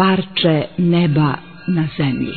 parče neba na zemlji.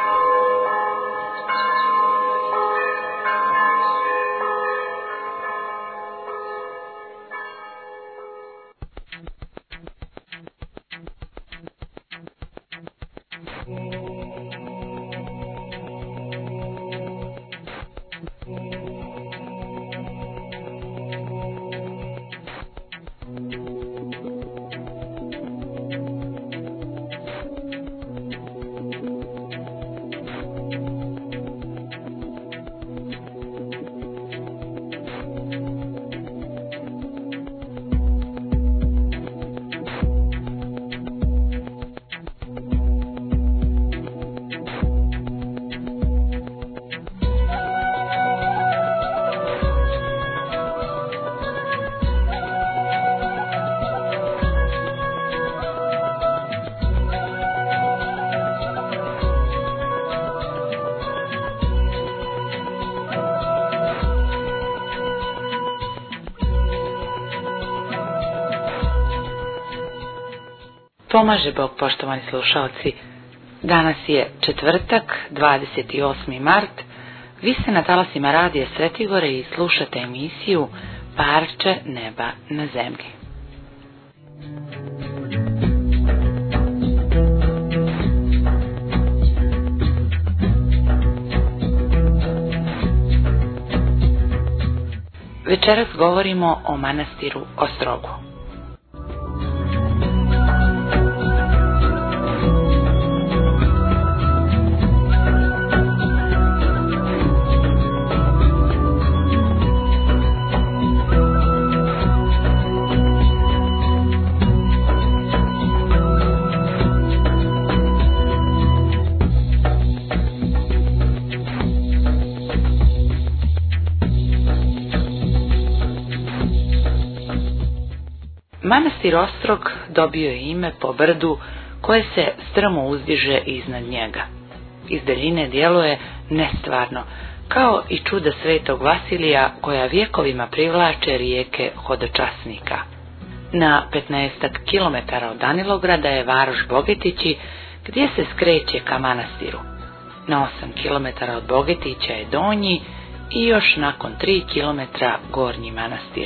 Pomaže Bog, poštovani slušalci. Danas je četvrtak, 28. mart. Vi ste na talasima radija Svetigore i slušate emisiju Parče neba na zemlji. Večeras govorimo o manastiru Ostrogu. Manastir Ostrog dobio je ime po brdu koje se strmo uzdiže iznad njega. Iz daljine djeluje nestvarno, kao i čuda svetog Vasilija koja vjekovima privlače rijeke hodočasnika. Na 15 kilometara od Danilograda je varoš Bogetići gdje se skreće ka manastiru. Na 8 kilometara od Bogetića je Donji i još nakon 3 kilometra Gornji manastir.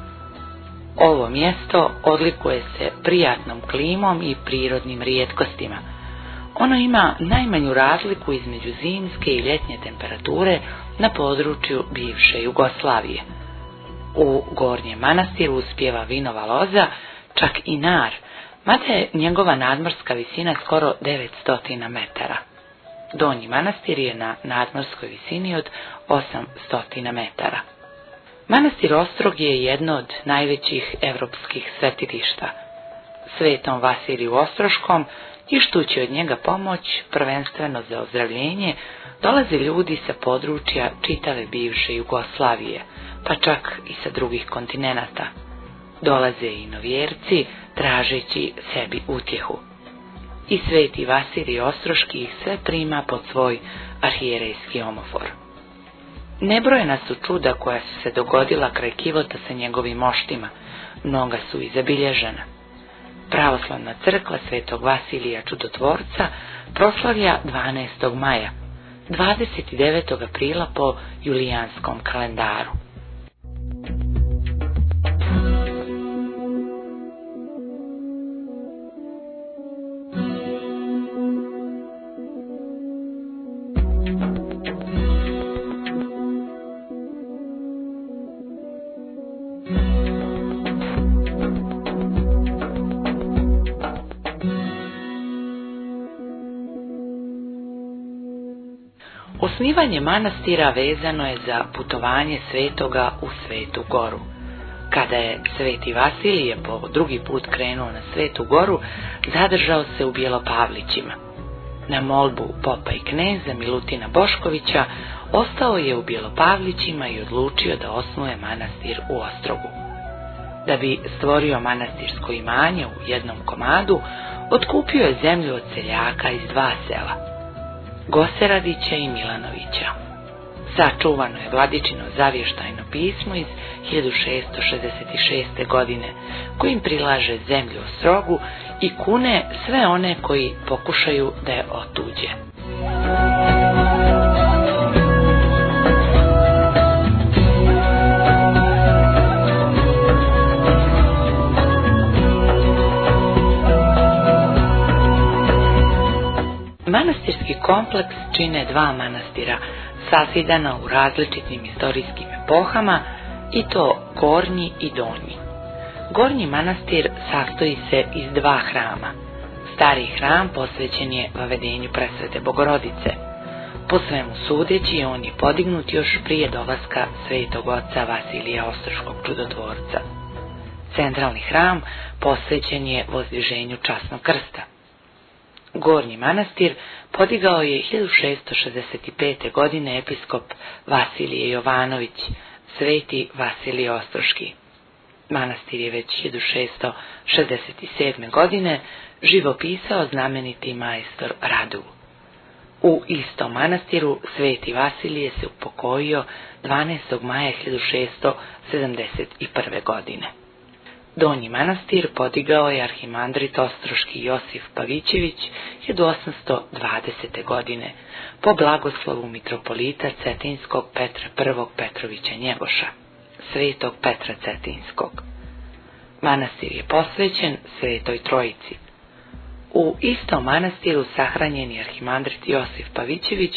Ovo mjesto odlikuje se prijatnom klimom i prirodnim rijetkostima. Ono ima najmanju razliku između zimske i ljetnje temperature na području bivše Jugoslavije. U Gornjem manastiru uspijeva vinova loza, čak i nar, mada je njegova nadmorska visina skoro 900 metara. Donji manastir je na nadmorskoj visini od 800 metara. Manastir Ostrog je jedno od najvećih europskih svetilišta. Svetom Vasiliju Ostroškom, ištući od njega pomoć, prvenstveno za ozdravljenje, dolaze ljudi sa područja čitave bivše Jugoslavije, pa čak i sa drugih kontinenata. Dolaze i novjerci, tražeći sebi utjehu. I sveti Vasilij Ostroški ih sve prima pod svoj arhijerejski omofor. Nebrojena su čuda koja su se dogodila kraj kivota sa njegovim moštima, mnoga su i zabilježena. Pravoslavna crkva svetog Vasilija Čudotvorca proslavlja 12. maja, 29. aprila po julijanskom kalendaru. Osnivanje manastira vezano je za putovanje svetoga u Svetu Goru. Kada je sveti Vasilije po drugi put krenuo na Svetu Goru, zadržao se u Bjelopavlićima. Na molbu popa i kneza Milutina Boškovića ostao je u Bjelopavlićima i odlučio da osnuje manastir u Ostrogu. Da bi stvorio manastirsko imanje u jednom komadu, otkupio je zemlju od seljaka iz 2 sela, Goseradića i Milanovića. Sačuvano je Vladičino zavještajno pismo iz 1666. godine, kojim prilaže zemlju Ostrogu i kune sve one koji pokušaju da je otuđe. Manastirski kompleks čine dva manastira, sazidana u različitim istorijskim epohama, i to Gornji i Donji. Gornji manastir sastoji se iz dva hrama. Stari hram posvećen je vavedenju Presvete Bogorodice. Po svemu sudeći, on je podignut još prije dolaska svetog oca Vasilija Ostroškog čudotvorca. Centralni hram posvećen je vozdviženju časnog krsta. Gornji manastir podigao je 1665. godine episkop Vasilije Jovanović, sveti Vasilije Ostroški. Manastir je već 1667. godine živopisao znameniti majstor Radu. U istom manastiru sveti Vasilije se upokojio 12. maja 1671. godine. Donji manastir podigao je arhimandrit ostroški Josif Pavićević 1820. godine po blagoslovu mitropolita Cetinskog Petra I. Petrovića Njegoša, svetog Petra Cetinskog. Manastir je posvećen Svetoj Trojici. U istom manastiru sahranjen je arhimandrit Josif Pavićević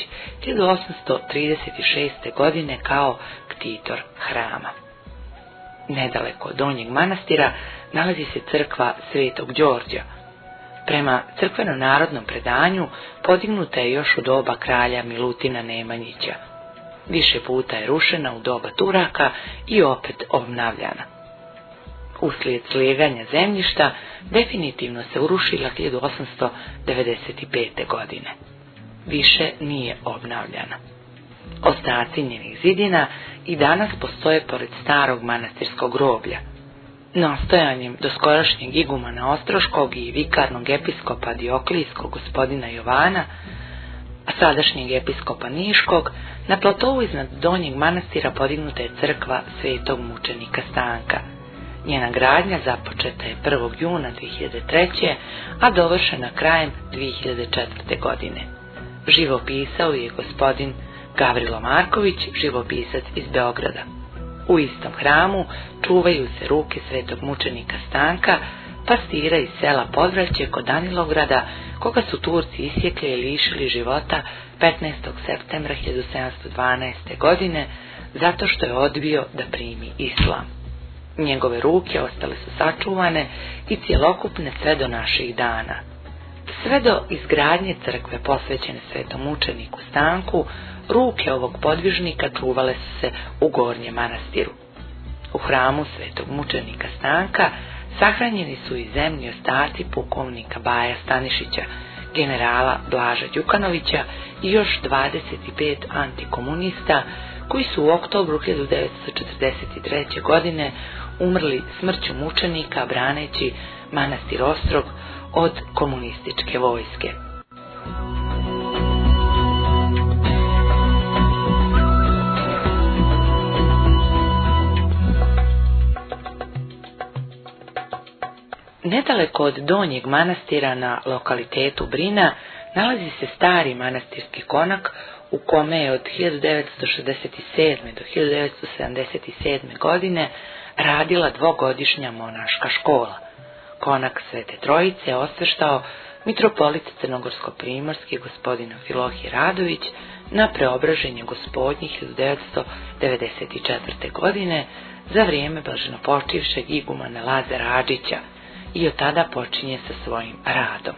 1836. godine kao ktitor hrama. Nedaleko od Donjeg manastira nalazi se crkva Svetog Đorđa. Prema crkveno-narodnom predanju podignuta je još u doba kralja Milutina Nemanjića. Više puta je rušena u doba Turaka i opet obnavljana. Uslijed slijeganja zemljišta definitivno se urušila 1895. godine. Više nije obnavljana. Ostaci njenih zidina i danas postoje pored starog manastirskog groblja. Nastojanjem doskorašnjeg igumana Ostroškog i vikarnog episkopa Dioklijskog gospodina Jovana, a sadašnjeg episkopa Niškog, na platovu iznad Donjeg manastira podignuta je crkva svetog mučenika Stanka. Njena gradnja započeta je 1. juna 2003. a dovršena krajem 2004. godine. Živopisao je gospodin Gavrilo Marković, živopisac iz Beograda. U istom hramu čuvaju se ruke svetog mučenika Stanka, pastira iz sela Podvraće kod Danilograda, koga su Turci isjekli i lišili života 15. septembra 1712. godine, zato što je odbio da primi islam. Njegove ruke ostale su sačuvane i cjelokupne sve do naših dana. Sve do izgradnje crkve posvećene svetom mučeniku Stanku, ruke ovog podvižnika čuvale su se u Gornjem manastiru. U hramu svetog mučenika Stanka sahranjeni su i zemlji ostaci pukovnika Baja Stanišića, generala Blaža Đukanovića i još 25 antikomunista koji su u oktobru 1943. godine umrli smrću mučenika braneći manastir Ostrog od komunističke vojske. Nedaleko od Donjeg manastira na lokalitetu Brina nalazi se stari manastirski konak u kome je od 1967. do 1977. godine radila dvogodišnja monaška škola. Konak Svete Trojice osveštao mitropolit crnogorsko-primorski gospodin Filohije Radović na preobraženje gospodnje 1994. godine za vrijeme blaženopočivšeg igumana Lazara Adžića i od tada počinje sa svojim radom.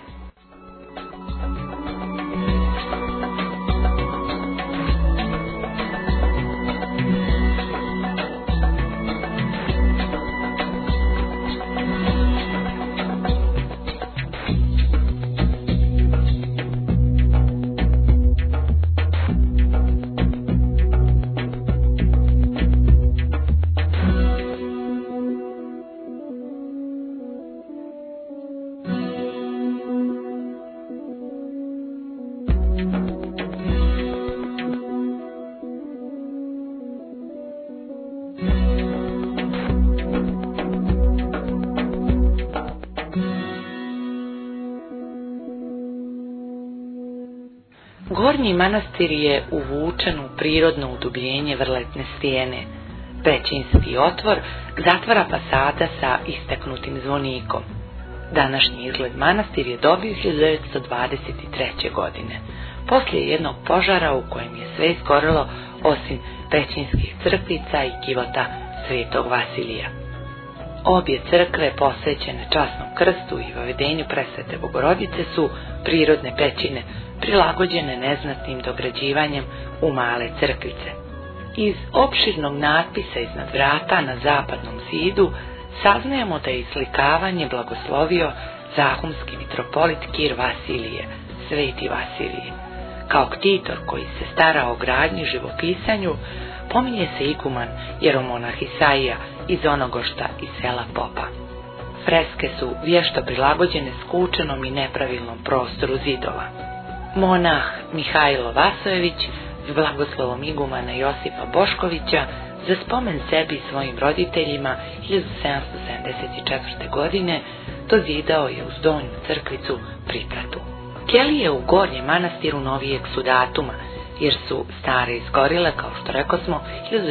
Gornji manastir je uvučen u prirodno udubljenje vrletne stijene. Pećinski otvor zatvara fasada sa istaknutim zvonikom. Današnji izgled manastir je dobio 1923. godine, poslije jednog požara u kojem je sve izgorelo osim pećinskih crkvica i kivota Svetog Vasilija. Obje crkve posvećene časnom krstu i vavedenju Presvete Bogorodice su prirodne pećine, prilagođene neznatnim dograđivanjem u male crkvice. Iz opširnog natpisa iznad vrata na zapadnom zidu saznajemo da je islikavanje blagoslovio zahumski mitropolit Kir Vasilije, Sveti Vasilije. Kao ktitor koji se stara o gradnji i živopisanju, pominje se iguman jeromonah Isaija iz Onogošta i sela Popa. Freske su vješto prilagođene skučenom i nepravilnom prostoru zidova. Monah Mihajlo Vasojević s blagoslovom igumana Josipa Boškovića za spomen sebi i svojim roditeljima 1774. godine dozidao je uz donju crkvicu pripratu. Kelije u Gornjem manastiru novijeg su datuma, jer su stare izgorile, kao što rekosmo,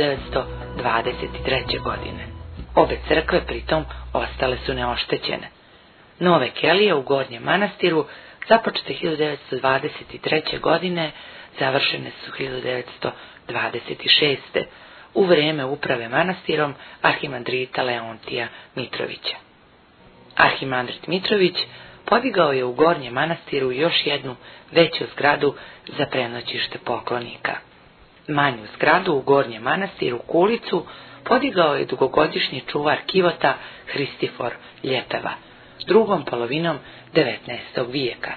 1923. godine. Obe crkve pritom ostale su neoštećene. Nove kelije u Gornjem manastiru započete 1923. godine, završene su 1926. u vrijeme uprave manastirom arhimandrita Leontija Mitrovića. Arhimandrit Mitrović podigao je u Gornjem manastiru još jednu veću zgradu za prenoćište poklonika. Manju zgradu u Gornjem manastiru Kulicu podigao je dugogodišnji čuvar kivota Hristifor Ljepeva, drugom polovinom 19. vijeka.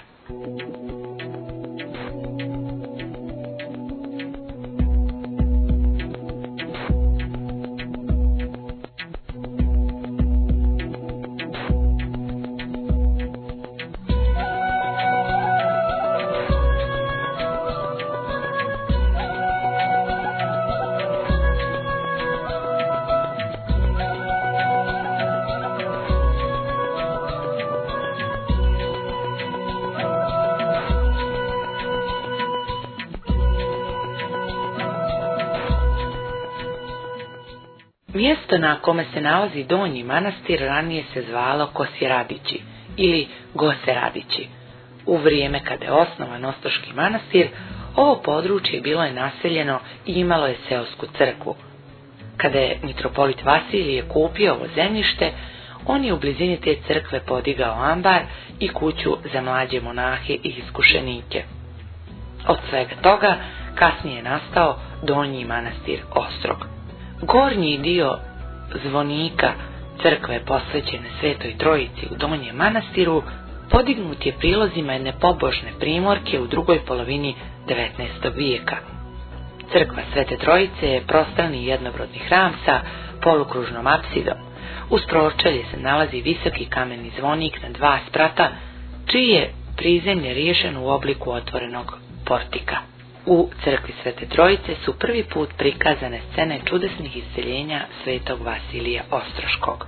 Mjesto na kome se nalazi Donji manastir ranije se zvalo Kosjeradići ili Goseradići. U vrijeme kada je osnovan Ostroški manastir, ovo područje bilo je naseljeno i imalo je seosku crkvu. Kada je mitropolit Vasilije kupio ovo zemljište, on je u blizini te crkve podigao ambar i kuću za mlađe monahe i iskušenike. Od svega toga kasnije je nastao Donji manastir Ostrog. Gornji dio zvonika crkve posvećene Svetoj Trojici u Donjem manastiru podignut je prilozima jedne pobožne primorke u drugoj polovini 19. vijeka. Crkva Svete Trojice je prostorni jednobrodni hram sa polukružnom apsidom. Uz pročelje se nalazi visoki kameni zvonik na dva sprata, čiji je prizemlje riješeno u obliku otvorenog portika. U crkvi Svete Trojice su prvi put prikazane scene čudesnih isceljenja Svetog Vasilija Ostroškog.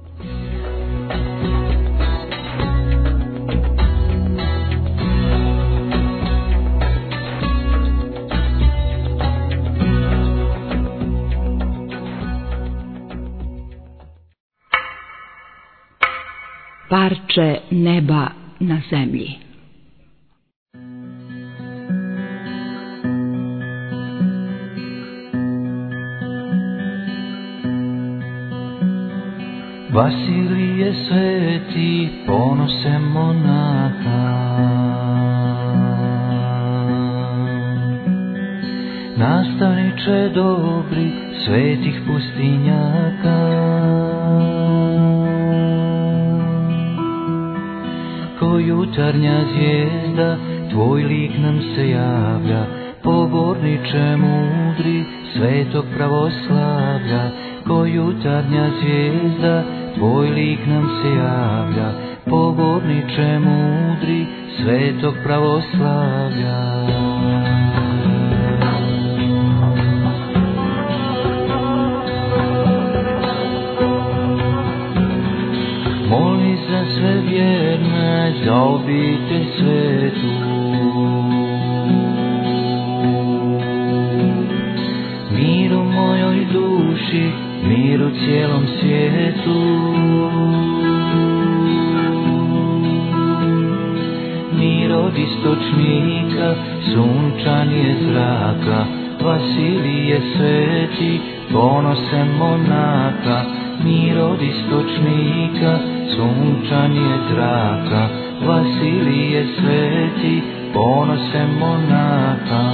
Parče neba na zemlji. Vasilije sveti, ponose monaha, nastavniče dobri svetih pustinjaka. Ko jutarnja zvijezda, tvoj lik nam se javlja, poborniče mudri svetog pravoslavlja. Ko jutarnja zvijezda, tvoj lik nam se javlja, poborniče mudri svetog pravoslavlja. Moli za sve vjerne, za obitelj svetu, od istočnika, sunčan je zraka, Vasilije sveti, ponosem monaha. Mir od istočnika, sunčan je zraka, Vasilije sveti, ponosem monaha.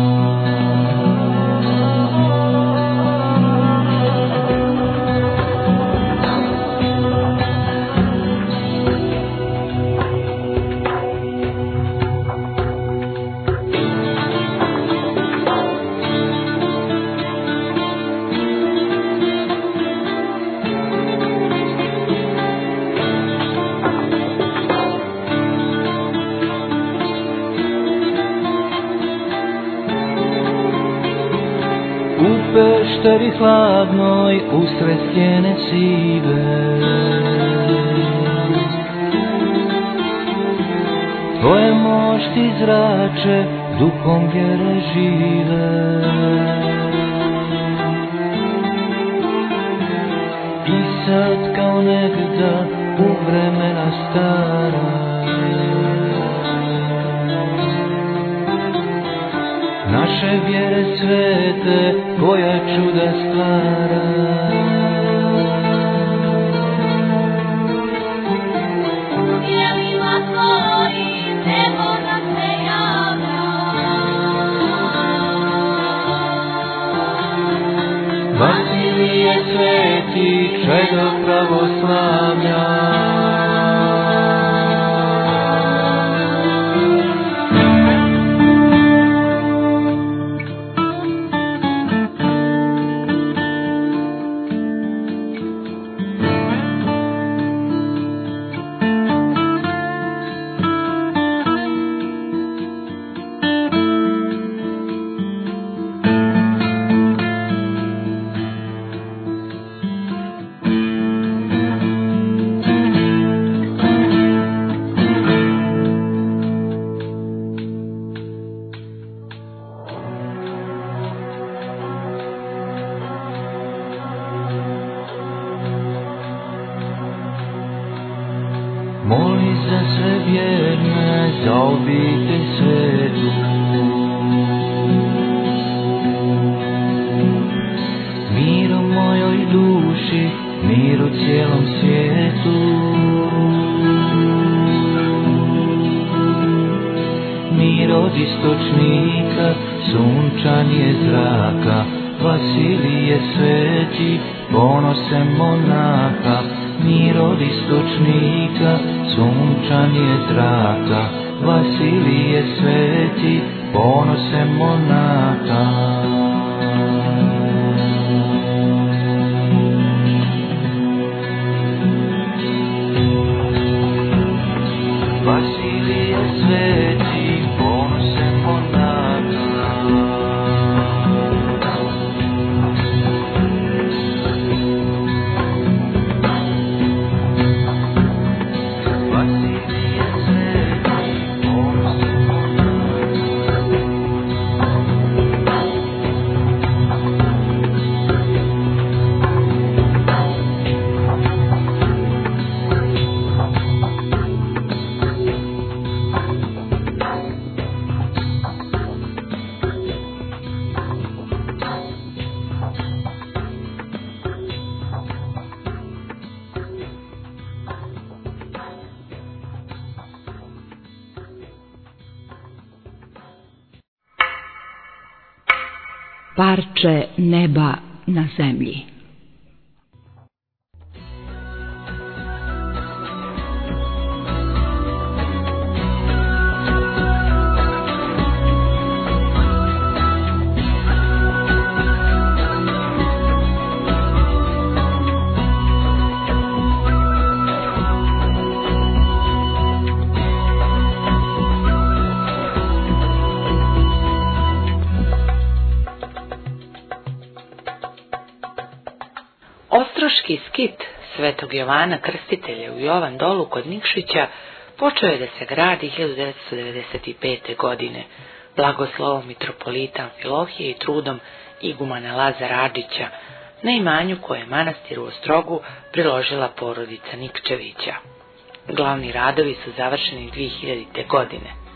U pešteri hladnoj, usred stjene sive, tvoje mošti zrače, duhom vjere žive. I sad kao negda u vremena stara, naše vjere svete, koja čuda stvara. U dijelima tvojim nebo nam se javlja, Vasilije sveti, čedo pravoslavlja. Moli za sve vjerne, za obitelj svetu. Mir u mojoj duši, mir u cijelom svijetu. Mir od istočnika, sunčan je zraka, Vasilije sveti, ponosem monaha. Mir od istočnika, sunčan je zraka, Vasilije sveti, ponosem monaha. Vasilije sveti, ponosem monaha. Parče neba na zemlji. Ostroški skit Svetog Jovana Krstitelja u Jovan Dolu kod Nikšića počeo je da se gradi 1995. godine, blagoslovom mitropolita Amfilohije i trudom igumana Lazara Adžića, na imanju koje je manastiru u Ostrogu priložila porodica Nikčevića. Glavni radovi su završeni 2000. godine.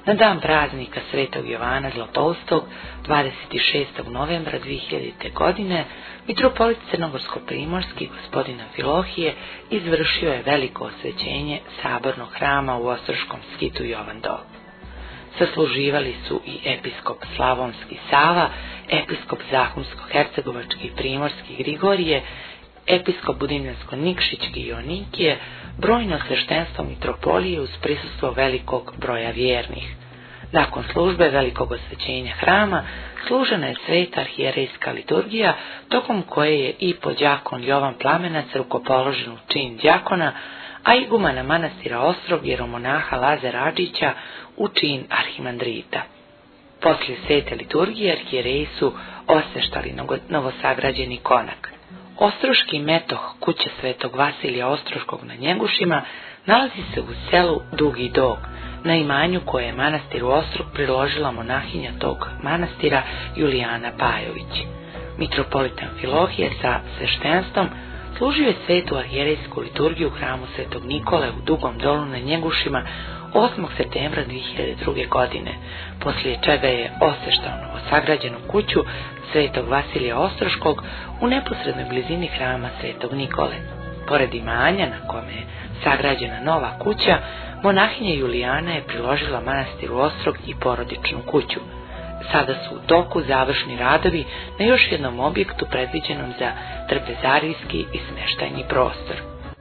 Na dan praznika Svetog Jovana Zlatoustog, 26. novembra 2000. godine, mitropolit Crnogorsko-primorski gospodin Amfilohije izvršio je veliko osvećenje sabornog hrama u Ostroškom skitu Jovandol. Sasluživali su i episkop Slavonski Sava, episkop Zahumsko-hercegovački Primorski Grigorije, episkop Budimljansko-nikšićki Jonikije, brojno sveštenstvo mitropolije uz prisustvo velikog broja vjernih. Nakon službe velikog osvećenja hrama služena je sveta arhijerejska liturgija, tokom koje je i podjakon Jovan Plamenac rukopoložen u čin djakona, a igumana manastira Ostrog jeromonaha Lazara Adžića u čin arhimandrita. Poslije svete liturgije arhijereji su osveštali novosagrađeni konak. Ostroški metoh kuće svetog Vasilija Ostroškog na Njegušima nalazi se u selu Dugi Dog, na imanju koje je manastiru Ostrog priložila monahinja tog manastira Julijana Pajović. Mitropolit Amfilohije sa sveštenstvom služio je svetu arhijerejsku liturgiju u hramu Svetog Nikole u Dugom Dolu na Njegušima 8. septembra 2002. godine, poslije čega je osveštao novosagrađenu kuću Svetog Vasilija Ostroškog u neposrednoj blizini hrama Svetog Nikole. Pored imanja na kome je sagrađena nova kuća, monahinja Julijana je priložila manastiru Ostrog i porodičnu kuću. Sada su u toku završni radovi na još jednom objektu predviđenom za trpezarijski i smještajni prostor.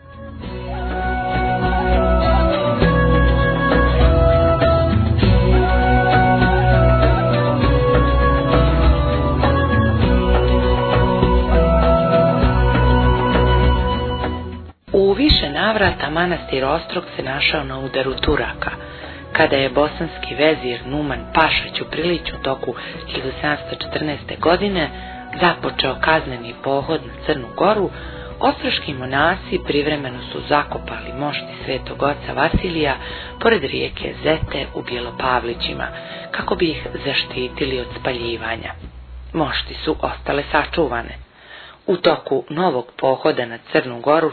U više navrata manastir Ostrog se našao na udaru Turaka. Kada je bosanski vezir Numan Pašać u Priliću toku 1714. godine započeo kazneni pohod na Crnu Goru, ostroški monasi privremeno su zakopali mošti svetog oca Vasilija pored rijeke Zete u Bjelopavlićima, kako bi ih zaštitili od spaljivanja. Mošti su ostale sačuvane. U toku novog pohoda na Crnu Goru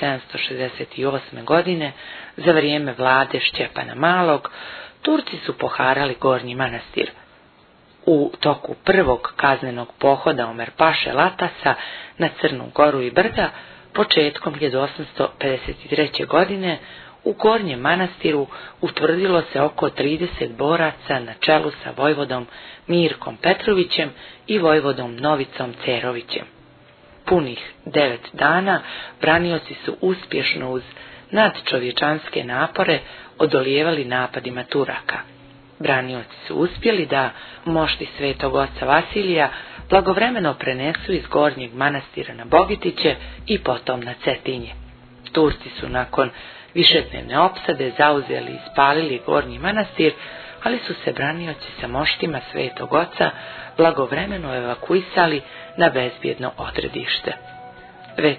1768. godine, za vrijeme vlade Šćepana Malog, Turci su poharali Gornji manastir. U toku prvog kaznenog pohoda Omer Paše Latasa na Crnu Goru i Brda, početkom 1853. godine, u Gornjem manastiru utvrdilo se oko 30 boraca na čelu sa vojvodom Mirkom Petrovićem i vojvodom Novicom Cerovićem. Punih 9 dana branioci su uspješno uz nadčovječanske napore odolijevali napadima Turaka. Branioci su uspjeli da mošti svetog oca Vasilija blagovremeno prenesu iz Gornjeg manastira na Bogitiće i potom na Cetinje. Turci su nakon višednevne opsade zauzeli i spalili Gornji manastir, ali su se branioci sa moštima svetog oca blagovremeno evakuisali na bezbjedno odredište. Već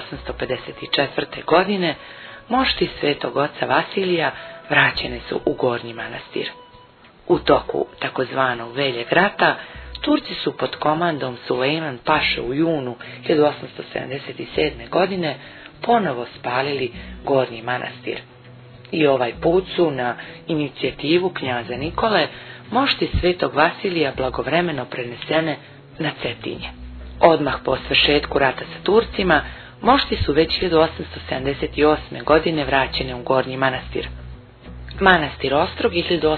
1854. godine mošti svetog oca Vasilija vraćene su u Gornji manastir. U toku takozvanog Veljeg rata Turci su pod komandom Sulejman Paše u junu 1877. godine ponovo spalili Gornji manastir. I ovaj put su na inicijativu knjaza Nikole mošti svetog Vasilija blagovremeno prenesene na Cetinje. Odmah po svršetku rata sa Turcima, mošti su već 1878. godine vraćene u Gornji manastir. Manastir Ostrog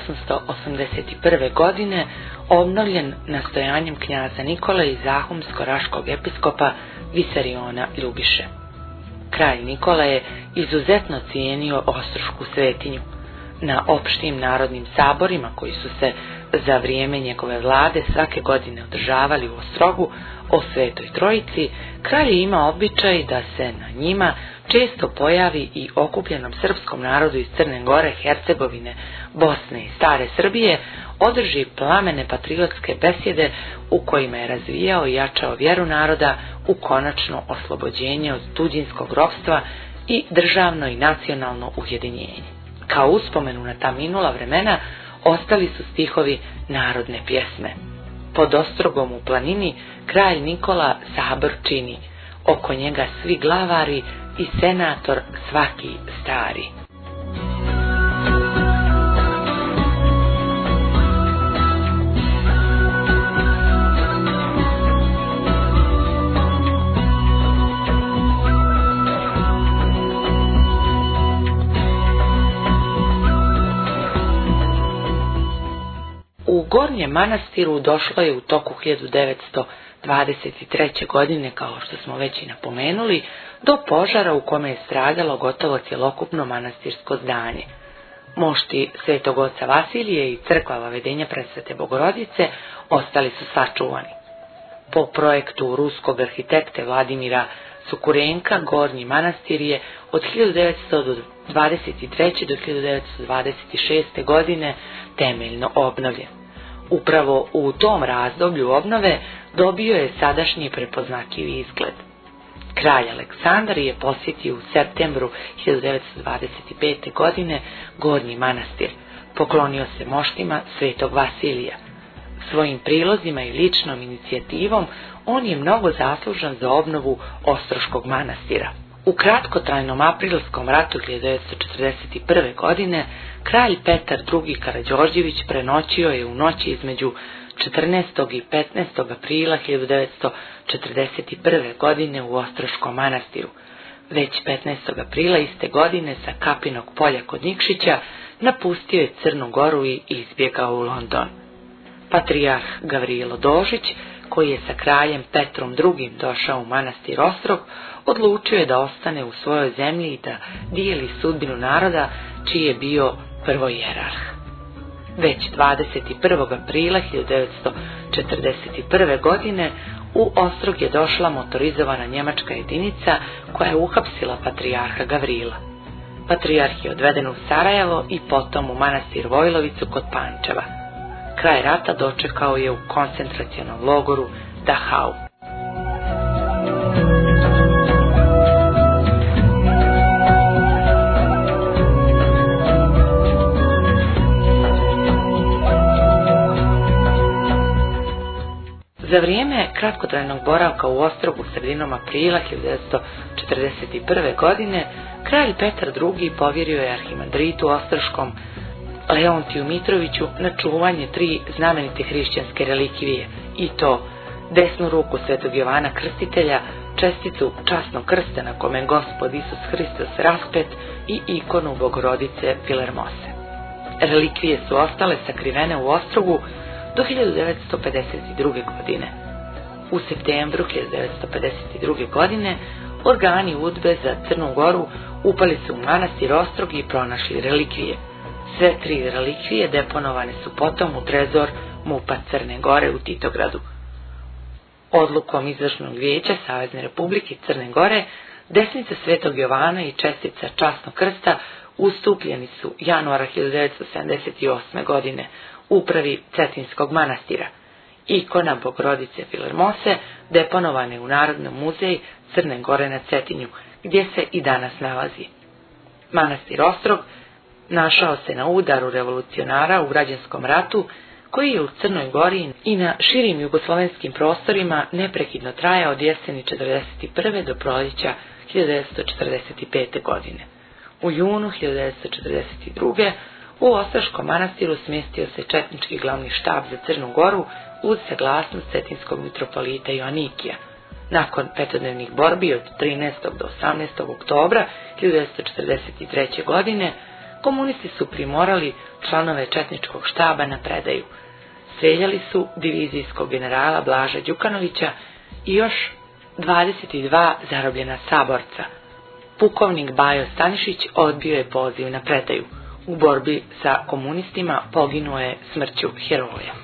1881. godine obnovljen nastojanjem knjaza Nikole i zahumsko-raškog episkopa Visariona Ljubiše. Kralj Nikola je izuzetno cijenio ostrošku svetinju. Na opštim narodnim saborima koji su se za vrijeme njegove vlade svake godine održavali u Ostrogu o Svetoj Trojici, kralj ima običaj da se na njima često pojavi i okupljenom srpskom narodu iz Crne Gore, Hercegovine, Bosne i Stare Srbije, održi plamene patriotske besjede u kojima je razvijao i jačao vjeru naroda u konačno oslobođenje od tuđinskog ropstva i državno i nacionalno ujedinjenje. Kao uspomenu na ta minula vremena ostali su stihovi narodne pjesme. Pod Ostrogom u planini kralj Nikola sabor čini, oko njega svi glavari i senator svaki stari. Gornjem Manastiru došlo je u toku 1923. godine, kao što smo već i napomenuli, do požara u kome je stradalo gotovo cjelokupno manastirsko zdanje. Mošti Svetog oca Vasilije i crkva Vavedenja Presvete Bogorodice ostali su sačuvani. Po projektu ruskog arhitekte Vladimira Sukurenka, Gornji Manastir je od 1923. do 1926. godine temeljno obnovljen. Upravo u tom razdoblju obnove dobio je sadašnji prepoznatljiv izgled. Kralj Aleksandar je posjetio u septembru 1925. godine Gornji Manastir, poklonio se moštima Svetog Vasilija. Svojim prilozima i ličnom inicijativom on je mnogo zaslužan za obnovu Ostroškog manastira. U kratkotrajnom aprilskom ratu 1941. godine kralj Petar II. Karađorđević prenoćio je u noći između 14. i 15. aprila 1941. godine u Ostroškom manastiru. Već 15. aprila iste godine sa Kapinog polja kod Nikšića napustio je Crnu Goru i izbjegao u London. Patrijarh Gavrilo Dožić, koji je sa kraljem Petrom II. Došao u manastir Ostrog, odlučio je da ostane u svojoj zemlji i da dijeli sudbinu naroda čiji je bio prvojerarh. Već 21. aprila 1941. godine u Ostrog je došla motorizovana njemačka jedinica koja je uhapsila patrijarha Gavrila. Patrijarh je odveden u Sarajevo i potom u manastir Vojlovicu kod Pančeva. Kraj rata dočekao je u koncentracionom logoru Dachau. Za vrijeme kratkotrajnog boravka u Ostrogu sredinom aprila 1941. godine kralj Petar II. Povjerio je arhimandritu Ostroškom Leontiju Mitroviću na čuvanje 3 znamenite hrišćanske relikvije, i to desnu ruku Svetog Jovana Krstitelja, česticu časnog krsta na kome Gospod Isus Hristos raspet i ikonu Bogorodice Filermose. Relikvije su ostale sakrivene u Ostrogu do 1952. godine. U septembru 1952. godine organi UDBE za Crnu Goru upali su u manastir Ostrog i pronašli relikvije. Sve 3 relikvije deponovane su potom u trezor MUP-a Crne Gore u Titogradu. Odlukom izvršnog vijeća Savezne Republike Crne Gore desnica Svetog Jovana i čestica časnog krsta ustupljeni su januara 1978. godine upravi Cetinskog manastira. Ikona Bogorodice Filermose deponovane u Narodnom muzeju Crne Gore na Cetinju, gdje se i danas nalazi. Manastir Ostrog našao se na udaru revolucionara u građanskom ratu, koji je u Crnoj Gori i na širim jugoslovenskim prostorima neprekidno trajao od jeseni 1941. do proljeća 1945. godine. U junu 1942. u Ostroškom manastiru smjestio se četnički glavni štab za Crnu Goru uz saglasnost cetinskog mitropolita Joanikija. Nakon petodnevnih borbi od 13. do 18. oktobra 1943. godine komunisti su primorali članove četničkog štaba na predaju. Streljali su divizijskog generala Blaža Đukanovića i još 22 zarobljena saborca. Pukovnik Bajo Stanišić odbio je poziv na predaju. U borbi sa komunistima poginuo je smrću heroja.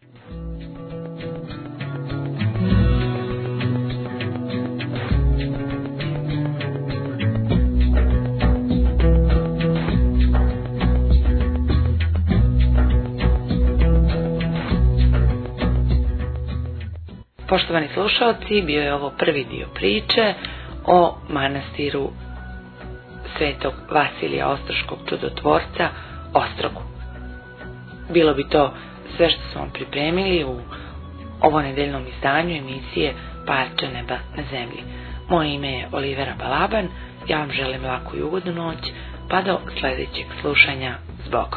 Poštovani slušalci, bio je ovo prvi dio priče o manastiru Svetog Vasilija Ostroškog čudotvorca Ostrogu. Bilo bi to sve što smo vam pripremili u ovo nedeljnom izdanju emisije Parče neba na zemlji. Moje ime je Olivera Balaban, ja vam želim laku i ugodnu noć, pa do sljedećeg slušanja, s Bogom.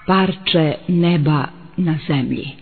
Parče neba na zemlji.